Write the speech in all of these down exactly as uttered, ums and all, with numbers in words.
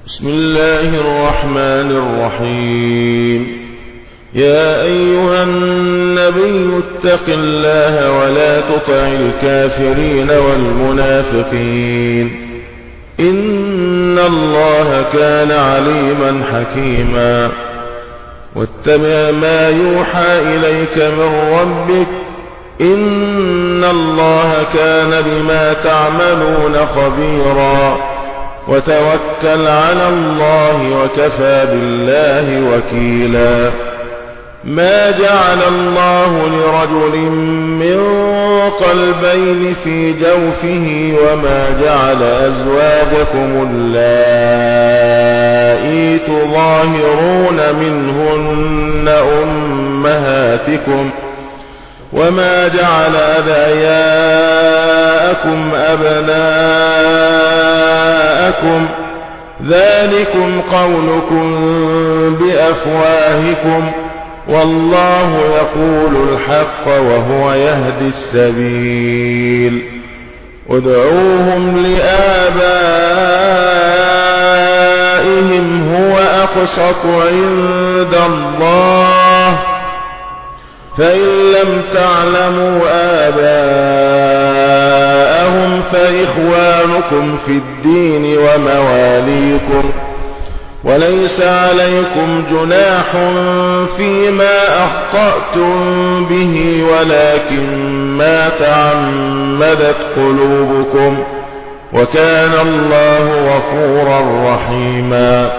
بسم الله الرحمن الرحيم. يا أيها النبي اتق الله ولا تطع الكافرين والمنافقين إن الله كان عليما حكيما. واتبع ما يوحى إليك من ربك إن الله كان بما تعملون خبيرا. وتوكل على الله وكفى بالله وكيلا. ما جعل الله لرجل من قلبين في جوفه وما جعل أزواجكم اللائي تظاهرون منهن أمهاتكم وما جعل أدعياءكم أبناءكم ذلكم قولكم بأفواهكم والله يقول الحق وهو يهدي السبيل. ادعوهم لآبائهم هو أقسط عند الله فإن لم تعلموا آباءهم فإخوانكم في الدين ومواليكم وليس عليكم جناح فيما أخطأتم به ولكن ما تعمدت قلوبكم وكان الله غفورا رحيما.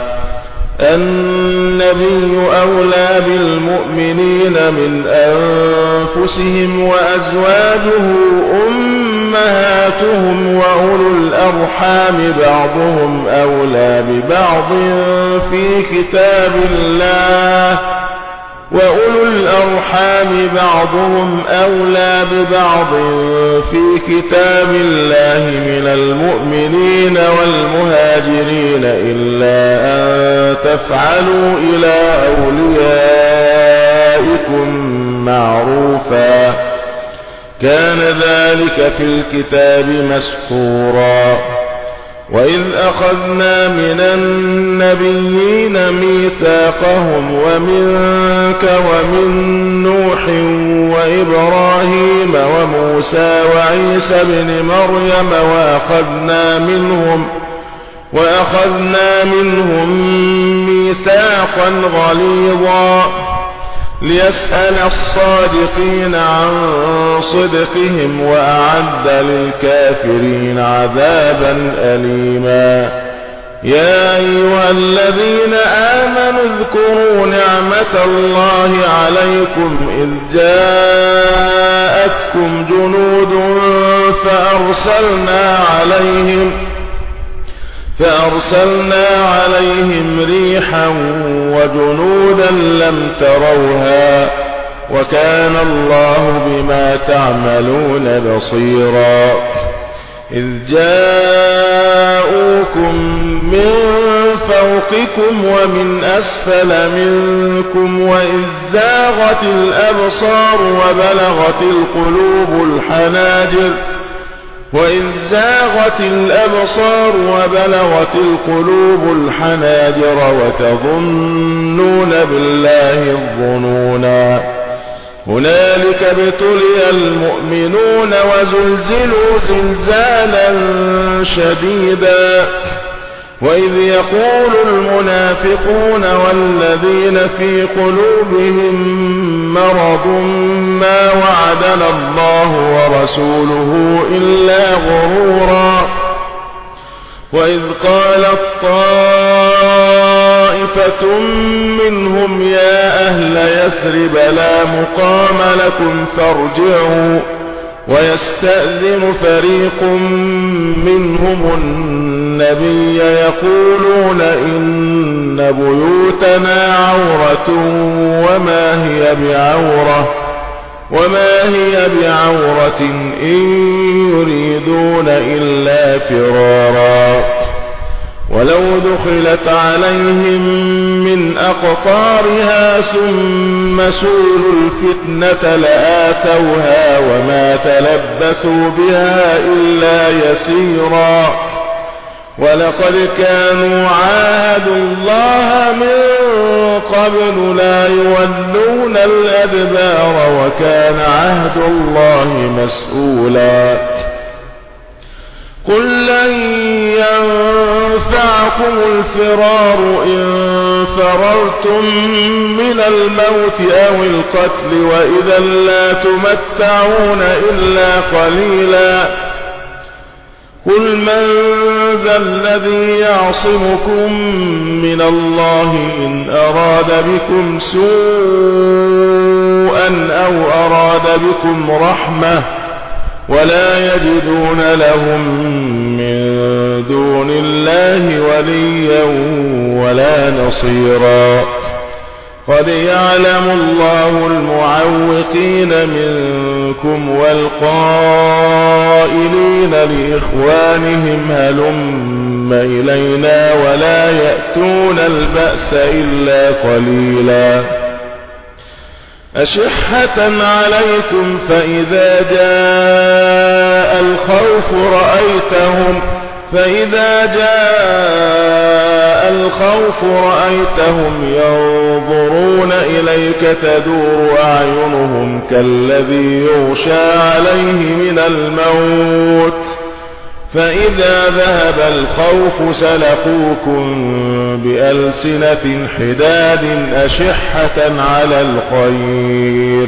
النبي أولى بالمؤمنين من أنفسهم وأزواجه أمهاتهم وأولو الأرحام بعضهم أولى ببعض في كتاب الله وأولو الأرحام بعضهم أولى ببعض في كتاب الله من المؤمنين والمهاجرين إلا أن تفعلوا إلى أوليائكم معروفا كان ذلك في الكتاب مسطورا. وإذ أخذنا من النبيين ميثاقهم ومنك ومن نوح وإبراهيم وموسى وعيسى بن مريم وأخذنا منهم وأخذنا منهم ميثاقا غليظا ليسأل الصادقين عن صدقهم وأعد للكافرين عذابا أليما. يا أيها الذين آمنوا اذكروا نعمة الله عليكم إذ جاءتكم جنود فأرسلنا عليهم فأرسلنا عليهم ريحا وجنودا لم تروها وكان الله بما تعملون بصيرا. إذ جاءوكم من فوقكم ومن أسفل منكم وإذ زاغت الأبصار وبلغت القلوب الحناجر وإذ زاغت الأبصار وبلغت القلوب الحناجر وتظنون بالله الظنونا. هنالك ابتلي المؤمنون وزلزلوا زلزالا شديدا. وإذ يقول المنافقون والذين في قلوبهم مرض ما وعدنا الله ورسوله إلا غرورا. وإذ قالت طائفة منهم يا أهل يثرب لا مقام لكم فارجعوا ويستأذن فريق منهم النبي يقولون إن بيوتنا عورة وما هي بعورة وما هي بعورة إن يريدون إلا فرارا. ولو دخلت عليهم من أقطارها ثم سئلوا الفتنة لآتوها وما تلبثوا بها إلا يسيرا. ولقد كانوا عاهدوا عاهدوا الله من قبل لا يولون الأدبار وكان عهد الله مسؤولا قل لن ينفعكم الفرار إن فررتم من الموت أو القتل وإذا لا تمتعون إلا قليلا قل من ذا الذي يعصمكم من الله إن أراد بكم سوءا أو أراد بكم رحمة ولا يجدون لهم من دون الله وليا ولا نصيرا قد يعلم الله المعوقين منكم والقائلين لإخوانهم هلم إلينا ولا يأتون البأس إلا قليلا أشحة عليكم فإذا جاء الخوف رأيتهم فإذا جاء الخوف رأيتهم ينظرون إليك تدور أعينهم كالذي يغشى عليه من الموت فإذا ذهب الخوف سلقوكم بألسنة حداد أشحة على الخير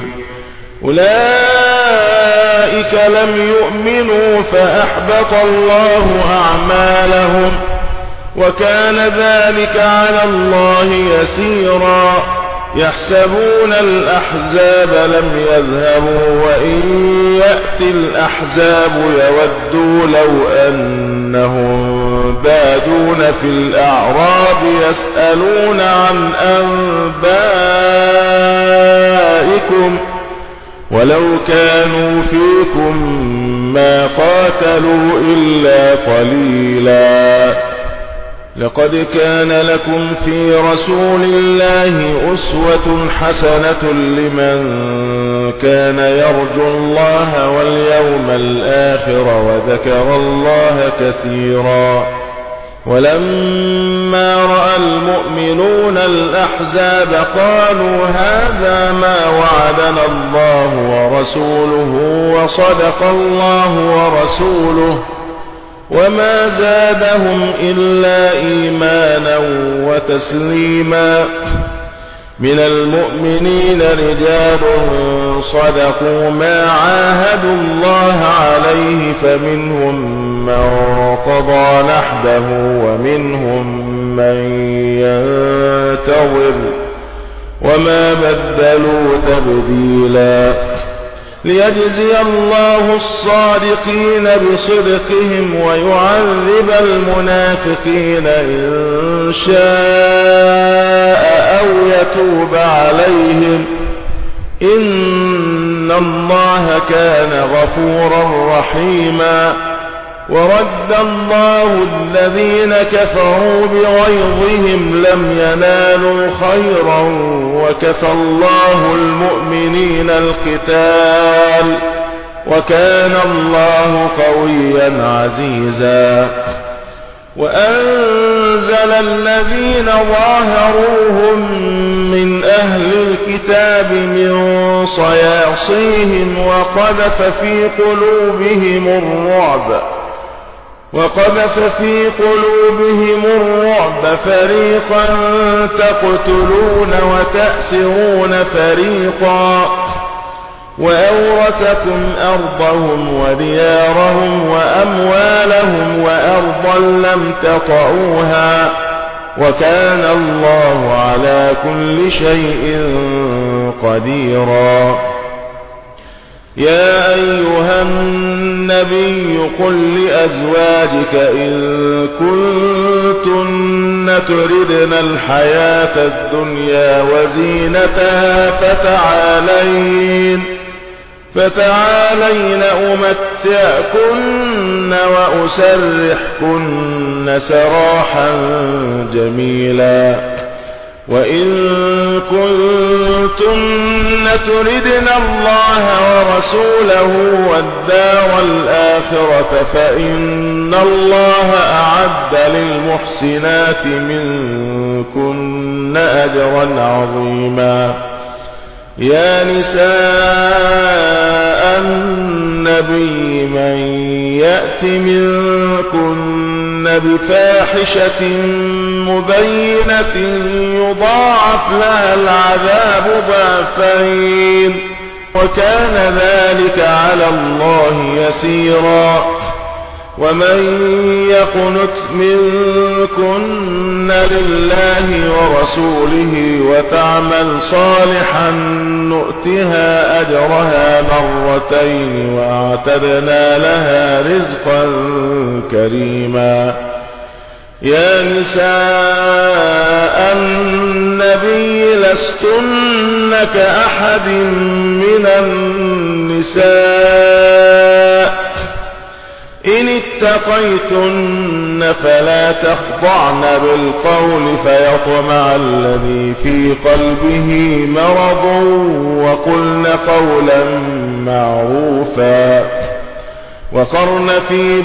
أولئك لم يؤمنوا فأحبط الله أعمالهم وكان ذلك على الله يسيرا يحسبون الأحزاب لم يذهبوا وإن يأتي الأحزاب يودوا لو أنهم بادون في الأعراب يسألون عن أنبائكم ولو كانوا فيكم ما قاتلوا إلا قليلا لقد كان لكم في رسول الله أسوة حسنة لمن كان يرجو الله واليوم الآخر وذكر الله كثيرا ولما رأى المؤمنون الأحزاب قالوا هذا ما وعدنا الله ورسوله وصدق الله ورسوله وما زادهم إلا إيمانا وتسليما من المؤمنين رجال صدقوا ما عاهدوا الله عليه فمنهم من قضى نحبه ومنهم من ينتظر وما بدلوا تبديلا ليجزي الله الصادقين بصدقهم ويعذب المنافقين إن شاء أو يتوب عليهم إن الله كان غفورا رحيما ورد الله الذين كفروا بغيظهم لم ينالوا خيرا وكفى الله المؤمنين القتال وكان الله قويا عزيزا وأنزل الذين ظاهروهم من أهل الكتاب من صياصيهم وقذف في قلوبهم الرعب وقذف في قلوبهم الرعب فريقا تقتلون وتأسرون فريقا وأورثكم أرضهم وديارهم وأموالهم وأرضا لم تطئوها وكان الله على كل شيء قديرا يا أيها النبي قل لأزواجك إن كنتن تردن الحياة الدنيا وزينتها فتعالين فتعالين أمتعكن وأسرحكن سراحا جميلا وإن كنتن تردن الله ورسوله والدار الآخرة فإن الله أعد للمحسنات منكن أجرا عظيما. يا نساء النبي من يأت منكن بفاحشة مبينة يضاعف لها العذاب ضعفين وكان ذلك على الله يسيرا. ومن يقنت منكن لله ورسوله وتعمل صالحا نؤتها أجرها مرتين وأعتدنا لها رزقا كريما. يا نساء النبي لستن كأحد من النساء إن اتقيتن فلا تخضعن بالقول فيطمع الذي في قلبه مرض وقلن قولا معروفا. وقرن في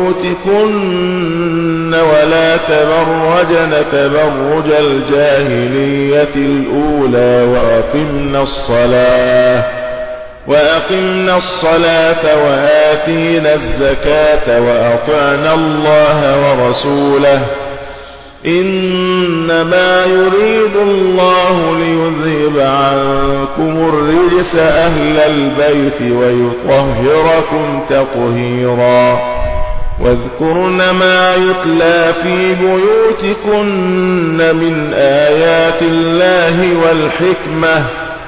بيوتكن ولا تبرجن تبرج الجاهلية الأولى وأقمنا الصلاة وأقمنا الصلاة وآتينا الزكاة وأطعنا الله ورسوله إنما يريد الله ليذهب عنكم الرجس أهل البيت ويطهركم تطهيرا. واذكرن ما يتلى في بيوتكن من آيات الله والحكمة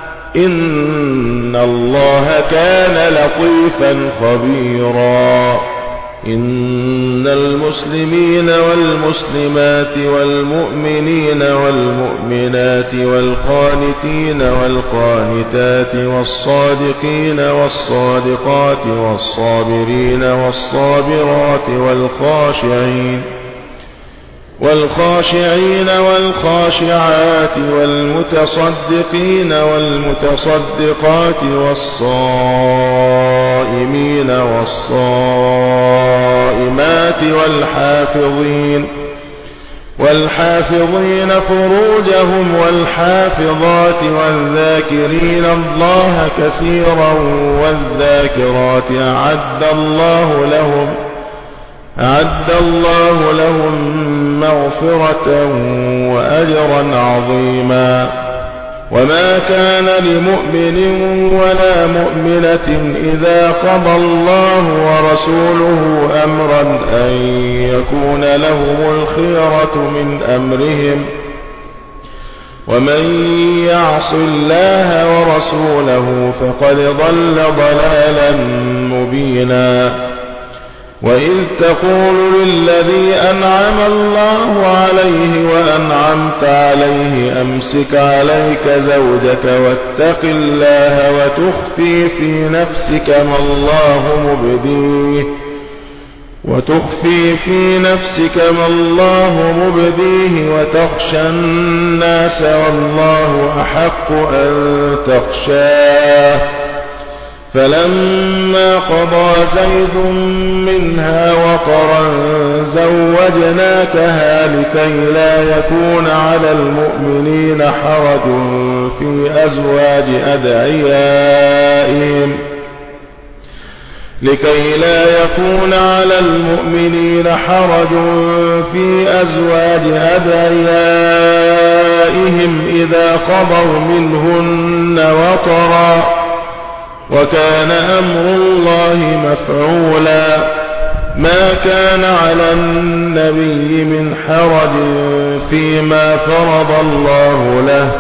إن الله كان لطيفا خبيرا. إن المسلمين والمسلمات والمؤمنين والمؤمنات والقانتين والقانتات والصادقين والصادقات والصابرين والصابرات والخاشعين والخاشعين والخاشعات والمتصدقين والمتصدقات والصائمين والصائمات والحافظين والحافظين فروجهم والحافظات والذاكرين الله كثيرا والذاكرات أعد الله لهم أعد الله لهم مغفرة وأجرا عظيما. وما كان لمؤمن ولا مؤمنة إذا قضى الله ورسوله أمرا أن يكون لهم الخيرة من أمرهم ومن يعص الله ورسوله فقد ضل ضلالا مبينا. وإذ تقول للذي أنعم الله عليه وأنعمت عليه أمسك عليك زوجك واتق الله وتخفي في نفسك ما الله مبديه وتخفي في نفسك ما الله مبديه وتخشى الناس والله أحق أن تخشاه. فلما قضى زيد منها وطرا زوجناكها لكي لا يكون على المؤمنين حرج في أزواج أدعيائهم لكي لا يكون على المؤمنين حرج في أزواج أدعيائهم إذا قضوا منهن وطرا وكان أمر الله مفعولا. ما كان على النبي من حرج فيما فرض الله له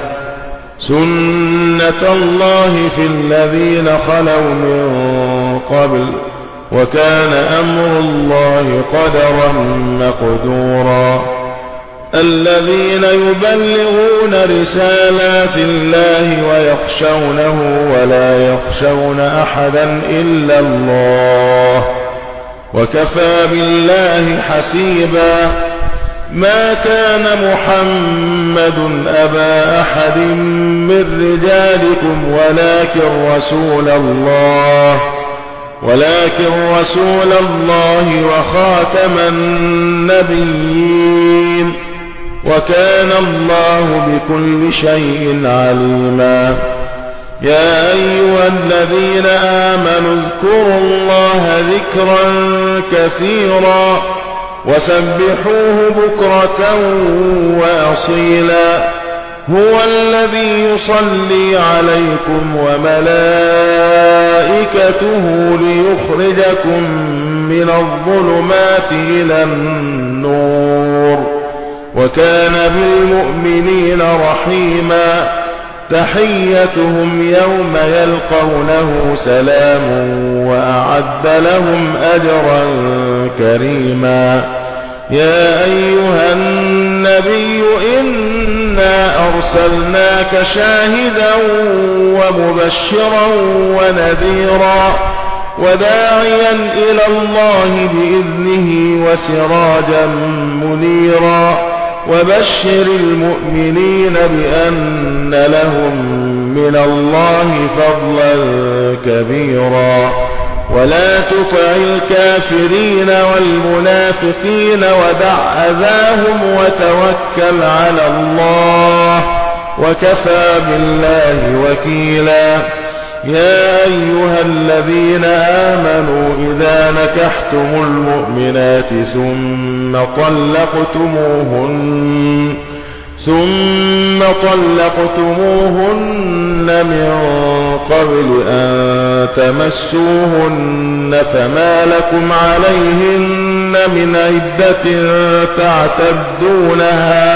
سنة الله في الذين خلوا من قبل وكان أمر الله قدرا مقدورا. الذين يبلغون رسالات الله ويخشونه ولا يخشون أحدا إلا الله وكفى بالله حسيبا. ما كان محمد أبا أحد من رجالكم ولكن رسول الله ولكن رسول الله وخاتم النبيين وكان الله بكل شيء عليما. يا أيها الذين آمنوا اذكروا الله ذكرا كثيرا وسبحوه بكرة وأصيلا. هو الذي يصلي عليكم وملائكته ليخرجكم من الظلمات إلى النور وكان بالمؤمنين رحيما. تحيتهم يوم يلقونه سلام وأعد لهم أجرا كريما. يا أيها النبي إنا أرسلناك شاهدا ومبشرا ونذيرا وداعيا إلى الله بإذنه وسراجا منيرا. وبشر المؤمنين بأن لهم من الله فضلا كبيرا. ولا تطع الكافرين والمنافقين ودع أذاهم وتوكل على الله وكفى بالله وكيلا. يا أيها الذين آمنوا إذا نكحتم المؤمنات ثم طلقتموهن ثم طلقتموهن من قبل أن تمسوهن فما لكم عليهن من عدة تعتدونها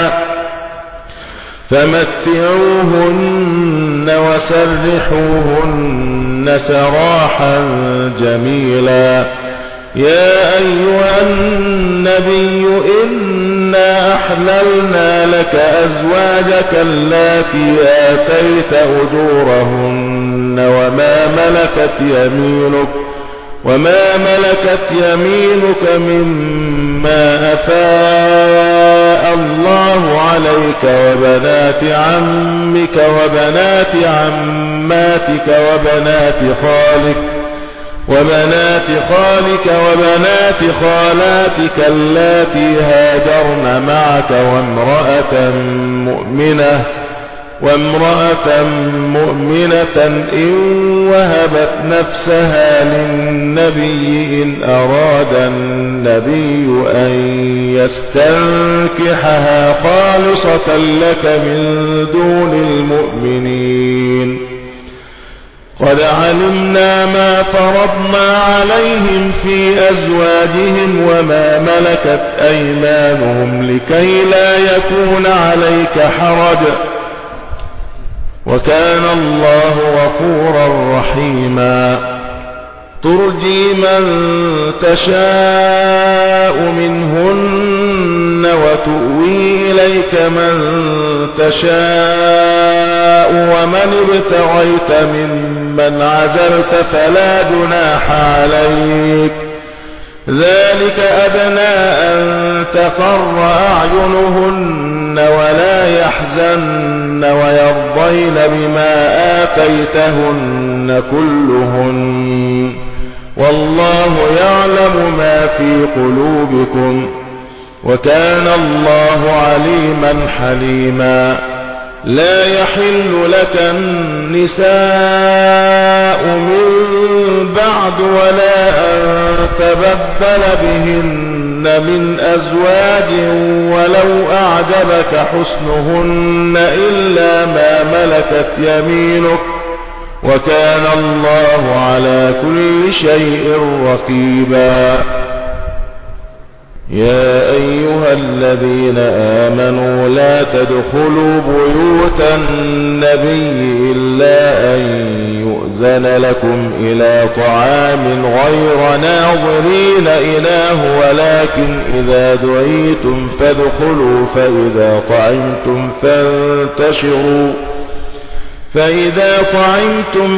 فمتعوهن وسرحوهن سراحا جميلا. يا أيها النبي إنا أحللنا لك أزواجك اللاتي آتيت أجورهن وما ملكت يمينك وما ملكت يمينك مما أفاء الله عليك وبنات عمك وبنات عماتك وبنات خالك وبنات خالك وبنات خالاتك اللاتي هاجرن معك وامرأة مؤمنة وامرأة مؤمنة إن وهبت نفسها للنبي إن أراد النبي أن يستنكحها خالصة لك من دون المؤمنين. قد علمنا ما فرضنا عليهم في أزواجهم وما ملكت أيمانهم لكي لا يكون عليك حرج وكان الله غفورا رحيما. ترجي من تشاء منهن وتؤوي إليك من تشاء ومن ابتغيت ممن عزلت فلا جناح عليك ذلك أدنى أن تقر أعينهن ولا يحزن ويرضين بما آتيتهن كلهن والله يعلم ما في قلوبكم وكان الله عليما حليما. لا يحل لك النساء من بعد ولا أن تبدل بهن من أزواج ولو أعجبك حسنهن إلا ما ملكت يمينك وكان الله على كل شيء رقيبا. يا أيها الذين آمنوا لا تدخلوا بيوت النبي إلا أن يؤذن لكم إلى طعام غير ناظرين إناه ولكن إذا دعيتم فادخلوا فإذا طعمتم فانتشروا فإذا طعمتم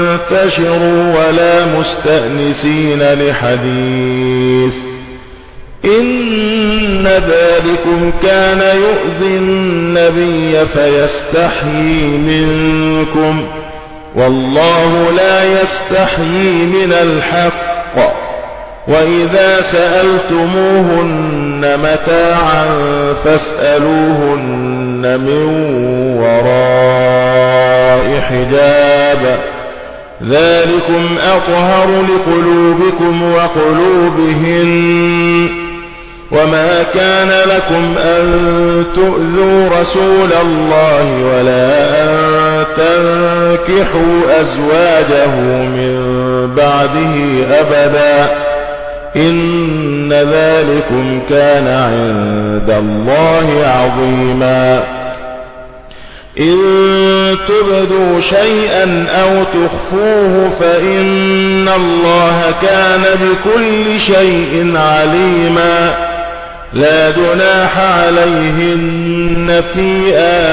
فانتشروا ولا مستأنسين لحديث إن ذلكم كان يؤذي النبي فيستحيي منكم والله لا يستحيي من الحق وإذا سألتموهن متاعا فاسألوهن من وراء حجاب ذلكم أطهر لقلوبكم وقلوبهن وما كان لكم أن تؤذوا رسول الله ولا أن تنكحوا أزواجه من بعده أبدا إن ذلكم كان عند الله عظيما إن تبدوا شيئا أو تخفوه فإن الله كان بكل شيء عليما لا جناح عليهن في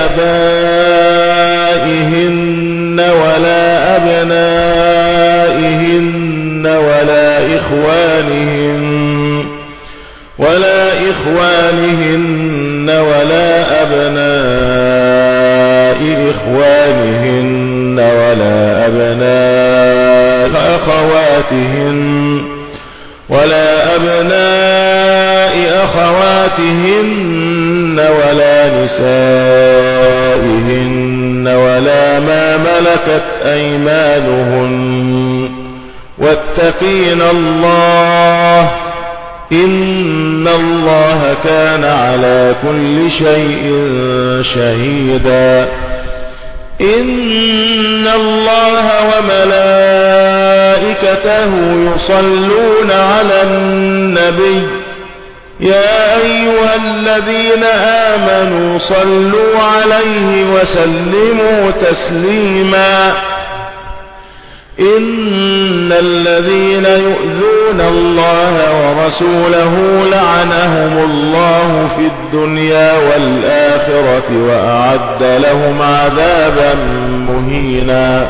آبائهن ولا أبنائهن ولا إخوانهن ولا إخوانهن ولا أبناء إخوانهن ولا أبناء أخواتهن ولا أبناء أخواتهن ولا نسائهن ولا ما ملكت أيمانهن واتقين الله إن الله كان على كل شيء شهيدا إن الله وملائكته يصلون على النبي يا أيها الذين آمنوا صلوا عليه وسلموا تسليما إن الذين يؤذون الله ورسوله لعنهم الله في الدنيا والآخرة وأعد لهم عذابا مهينا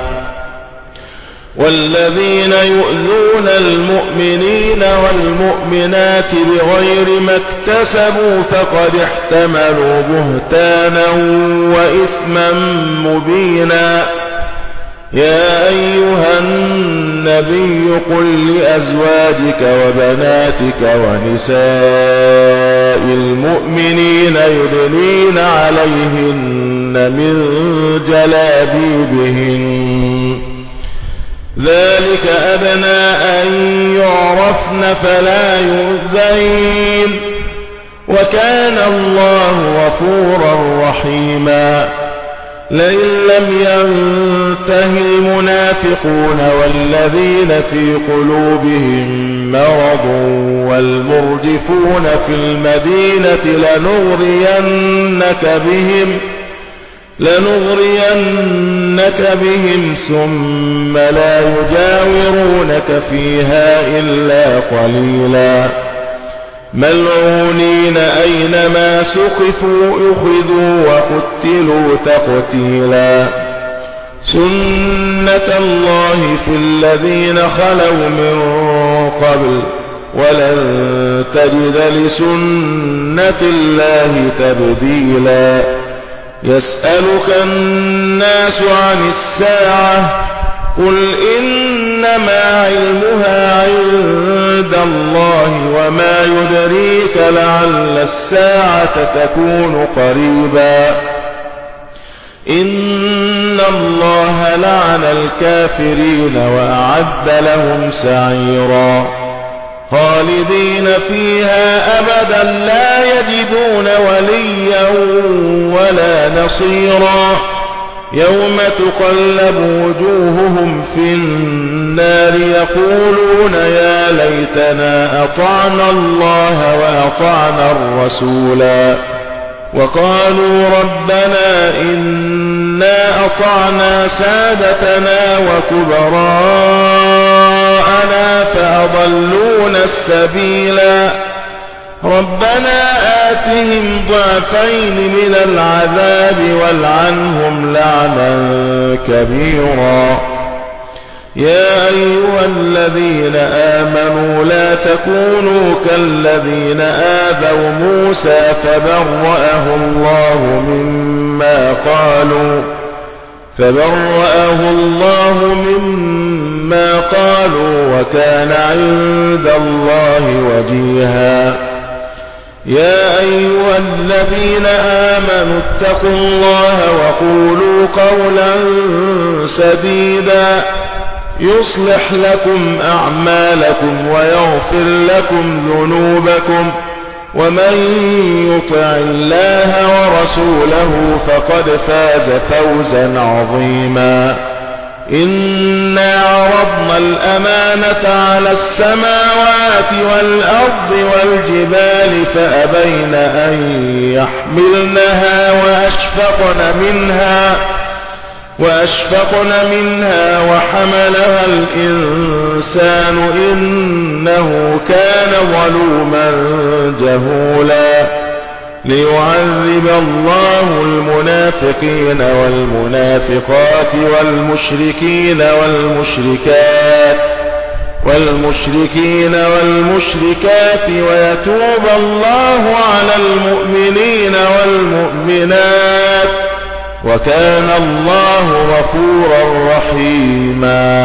والذين يؤذون المؤمنين والمؤمنات بغير ما اكتسبوا فقد احتملوا بهتانا وإثما مبينا يا أيها النبي قل لأزواجك وبناتك ونساء المؤمنين يدنين عليهن من جلابيبهن ذلك أدنى أن يعرفن فلا يؤذين وكان الله غفورا رحيما لئن لم ينته المنافقون والذين في قلوبهم مرض والمرجفون في المدينة لنغرينك بهم لنغرينك بهم ثم لا يجاورونك فيها إلا قليلا ملعونين أينما سقفوا أخذوا وقتلوا تقتيلا سنة الله في الذين خلوا من قبل ولن تجد لسنة الله تبديلا يسألك الناس عن الساعة قل إنما علمها عند الله وما يدريك لعل الساعة تكون قريبا إن الله لعن الكافرين وأعد لهم سعيرا خالدين فيها أبدا لا يجدون وليا ولا نصيرا يوم تقلب وجوههم في النار يقولون يا ليتنا أطعنا الله وأطعنا الرسولا وقالوا ربنا إنا أطعنا سادتنا وكبراءنا فأضلونا السبيلا ربنا آتهم ضعفين من العذاب والعنهم لعنا كبيرا يا أيها الذين آمنوا لا تكونوا كالذين آذوا موسى فبرأه الله مما قالوا فبرأه الله مما قالوا وكان عند الله وجيها. يا أيها الذين آمنوا اتقوا الله وقولوا قولا سديدا يصلح لكم أعمالكم ويغفر لكم ذنوبكم ومن يطع الله ورسوله فقد فاز فوزا عظيما. إنا عرضنا الأمانة على السماوات والأرض والجبال فأبين أن يحملنها وأشفقن منها وأشفقن منها وحملها الإنسان إنه كان ظلوما جهولا. ليعذب الله المنافقين والمنافقات والمشركين والمشركات والمشركين والمشركات ويتوب الله على المؤمنين والمؤمنات وكان الله غفورا رحيما.